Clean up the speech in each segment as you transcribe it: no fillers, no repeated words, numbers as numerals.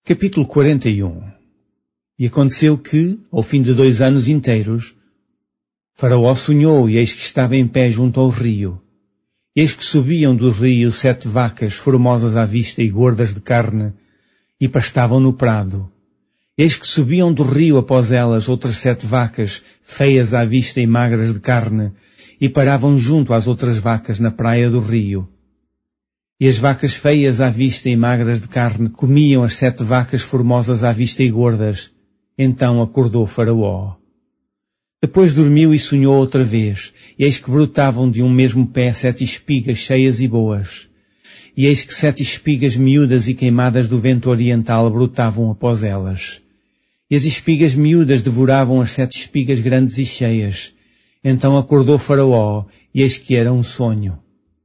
Capítulo 41. E aconteceu que, ao fim de 2 anos inteiros, Faraó sonhou, e eis que estava em pé junto ao rio. Eis que subiam do rio 7 vacas formosas à vista e gordas de carne, e pastavam no prado. Eis que subiam do rio após elas outras 7 vacas, feias à vista e magras de carne, e paravam junto às outras vacas na praia do rio. E as vacas feias à vista e magras de carne comiam as 7 vacas formosas à vista e gordas. Então acordou Faraó. Depois dormiu e sonhou outra vez, e eis que brotavam de um mesmo pé 7 espigas cheias e boas. E eis que 7 espigas miúdas e queimadas do vento oriental brotavam após elas. E as espigas miúdas devoravam as 7 espigas grandes e cheias. Então acordou Faraó, e eis que era um sonho.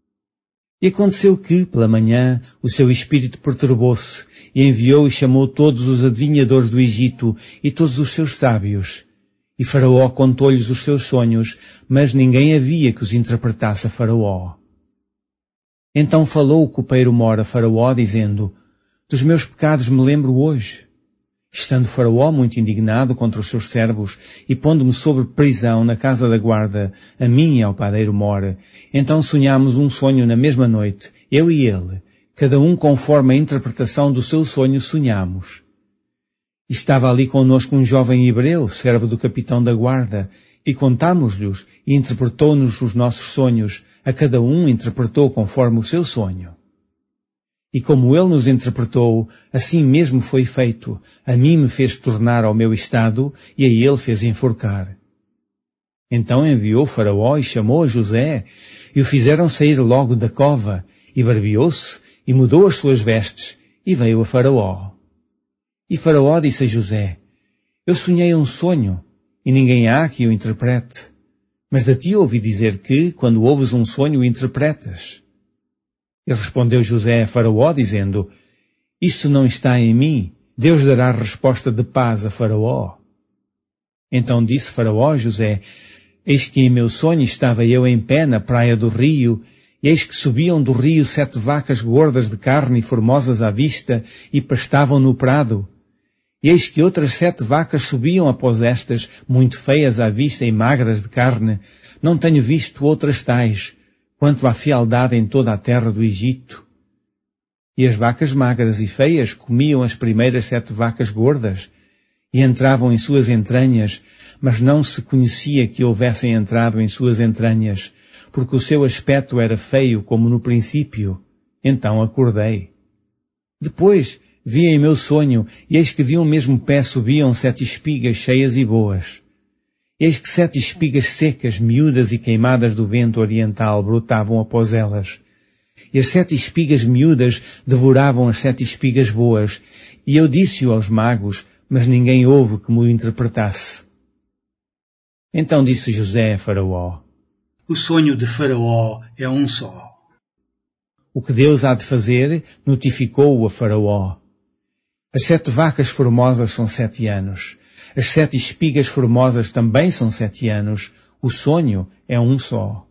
E aconteceu que, pela manhã, o seu espírito perturbou-se, e enviou e chamou todos os adivinhadores do Egito e todos os seus sábios. E Faraó contou-lhes os seus sonhos, mas ninguém havia que os interpretasse a Faraó. Então falou o copeiro Mor a Faraó, dizendo: Dos meus pecados me lembro hoje. Estando Faraó muito indignado contra os seus servos e pondo-me sobre prisão na casa da guarda, a mim e ao padeiro Mor, então sonhámos um sonho na mesma noite, eu e ele, cada um conforme a interpretação do seu sonho sonhámos. E estava ali conosco um jovem hebreu, servo do capitão da guarda, e contámos-lhes e interpretou-nos os nossos sonhos, a cada um interpretou conforme o seu sonho. E como ele nos interpretou, assim mesmo foi feito. A mim me fez tornar ao meu estado, e a ele fez enforcar. Então enviou Faraó e chamou a José, e o fizeram sair logo da cova, e barbeou-se, e mudou as suas vestes, e veio a Faraó. E Faraó disse a José: Eu sonhei um sonho, e ninguém há que o interprete. Mas de ti ouvi dizer que, quando ouves um sonho, o interpretas. E respondeu José a Faraó, dizendo: Isso não está em mim. Deus dará resposta de paz a Faraó. Então disse Faraó a José: Eis que em meu sonho estava eu em pé na praia do rio, e eis que subiam do rio 7 vacas gordas de carne e formosas à vista, e pastavam no prado. E eis que outras 7 vacas subiam após estas, muito feias à vista e magras de carne. Não tenho visto outras tais, quanto à fialdade em toda a terra do Egito. E as vacas magras e feias comiam as primeiras 7 vacas gordas, e entravam em suas entranhas, mas não se conhecia que houvessem entrado em suas entranhas, porque o seu aspecto era feio como no princípio. Então acordei. Depois vi em meu sonho, e eis que de um mesmo pé subiam 7 espigas cheias e boas. Eis que 7 espigas secas, miúdas e queimadas do vento oriental brotavam após elas. E as 7 espigas miúdas devoravam as 7 espigas boas. E eu disse-o aos magos, mas ninguém houve que me o interpretasse. Então disse José a Faraó: O sonho de Faraó é um só. O que Deus há de fazer, notificou-o a Faraó. As 7 vacas formosas são 7 anos. As 7 espigas formosas também são 7 anos. O sonho é um só.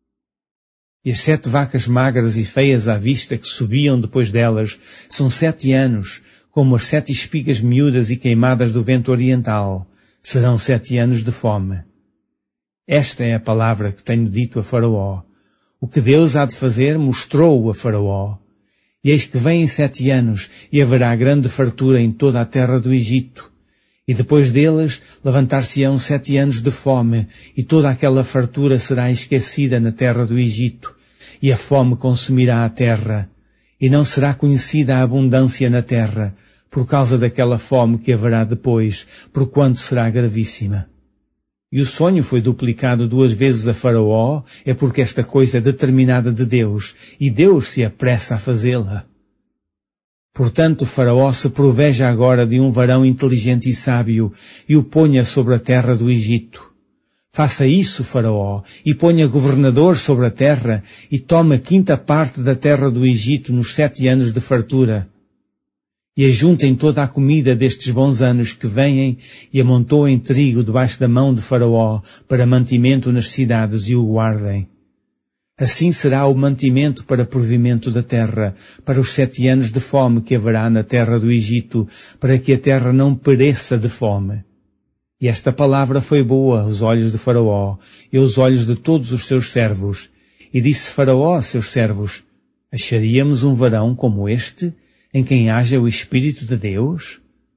E as 7 vacas magras e feias à vista que subiam depois delas são 7 anos, como as 7 espigas miúdas e queimadas do vento oriental. Serão 7 anos de fome. Esta é a palavra que tenho dito a Faraó. O que Deus há de fazer mostrou-o a Faraó. E eis que vêm 7 anos, e haverá grande fartura em toda a terra do Egito. E depois deles levantar-se-ão 7 anos de fome, e toda aquela fartura será esquecida na terra do Egito, e a fome consumirá a terra, e não será conhecida a abundância na terra, por causa daquela fome que haverá depois, porquanto será gravíssima. E o sonho foi duplicado 2 vezes a Faraó, é porque esta coisa é determinada de Deus, e Deus se apressa a fazê-la. Portanto, Faraó se proveja agora de um varão inteligente e sábio, e o ponha sobre a terra do Egito. Faça isso, Faraó, e ponha governador sobre a terra, e tome a 5ª parte da terra do Egito nos 7 anos de fartura. E ajuntem toda a comida destes bons anos que vêm, e amontoem trigo debaixo da mão de Faraó, para mantimento nas cidades, e o guardem. Assim será o mantimento para provimento da terra, para os 7 anos de fome que haverá na terra do Egito, para que a terra não pereça de fome. E esta palavra foi boa aos olhos de Faraó e aos olhos de todos os seus servos. E disse Faraó a seus servos: acharíamos um varão como este, em quem haja o Espírito de Deus?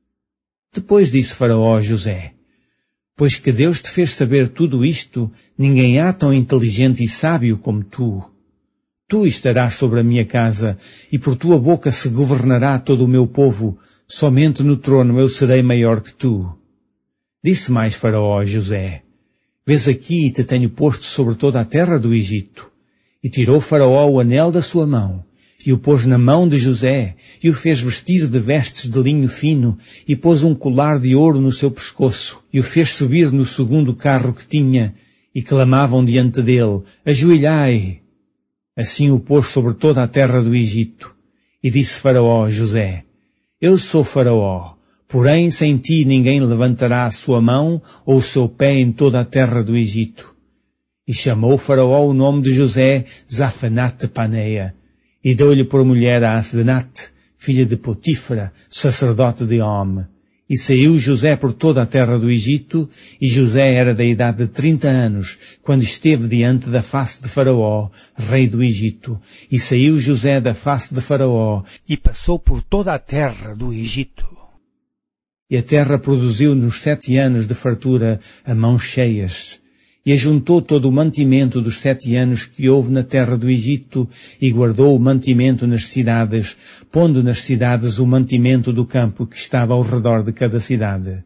Depois disse Faraó a José: pois que Deus te fez saber tudo isto, ninguém há tão inteligente e sábio como tu. Tu estarás sobre a minha casa, e por tua boca se governará todo o meu povo, somente no trono eu serei maior que tu. Disse mais Faraó a José: vês aqui, te tenho posto sobre toda a terra do Egito. E tirou Faraó o anel da sua mão, e o pôs na mão de José, e o fez vestir de vestes de linho fino, e pôs um colar de ouro no seu pescoço, e o fez subir no segundo carro que tinha, e clamavam diante dele: ajoelhai! Assim o pôs sobre toda a terra do Egito. E disse Faraó a José: eu sou Faraó, porém sem ti ninguém levantará a sua mão ou o seu pé em toda a terra do Egito. E chamou Faraó o nome de José Zaphenate-Paneia, e deu-lhe por mulher a Asenate, filha de Potífera, sacerdote de On. E saiu José por toda a terra do Egito, e José era da idade de 30 anos, quando esteve diante da face de Faraó, rei do Egito. E saiu José da face de Faraó, e passou por toda a terra do Egito. E a terra produziu nos 7 anos de fartura a mãos cheias. E ajuntou todo o mantimento dos 7 anos que houve na terra do Egito, e guardou o mantimento nas cidades, pondo nas cidades o mantimento do campo que estava ao redor de cada cidade.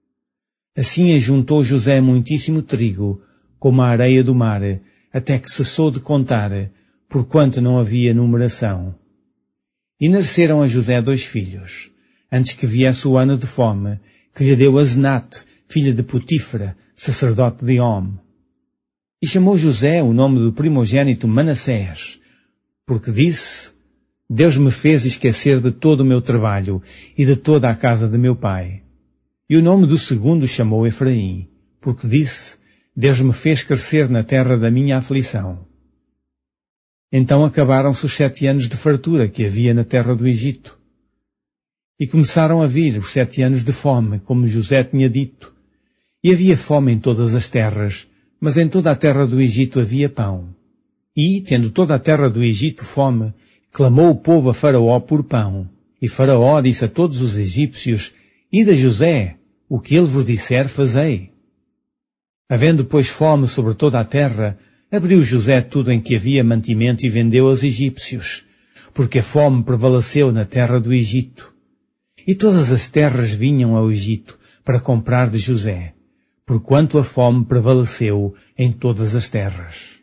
Assim ajuntou José muitíssimo trigo, como a areia do mar, até que cessou de contar, porquanto não havia numeração. E nasceram a José 2 filhos, antes que viesse o ano de fome, que lhe deu Asenate, filha de Potífera, sacerdote de On. E chamou José o nome do primogênito Manassés, porque disse: Deus me fez esquecer de todo o meu trabalho e de toda a casa de meu pai. E o nome do segundo chamou Efraim, porque disse: Deus me fez crescer na terra da minha aflição. Então acabaram-se os 7 anos de fartura que havia na terra do Egito. E começaram a vir os 7 anos de fome, como José tinha dito. E havia fome em todas as terras, mas em toda a terra do Egito havia pão. E, tendo toda a terra do Egito fome, clamou o povo a Faraó por pão. E Faraó disse a todos os egípcios: Ide a José, o que ele vos disser, fazei. Havendo, pois, fome sobre toda a terra, abriu José tudo em que havia mantimento e vendeu aos egípcios, porque a fome prevaleceu na terra do Egito. E todas as terras vinham ao Egito para comprar de José, porquanto a fome prevaleceu em todas as terras.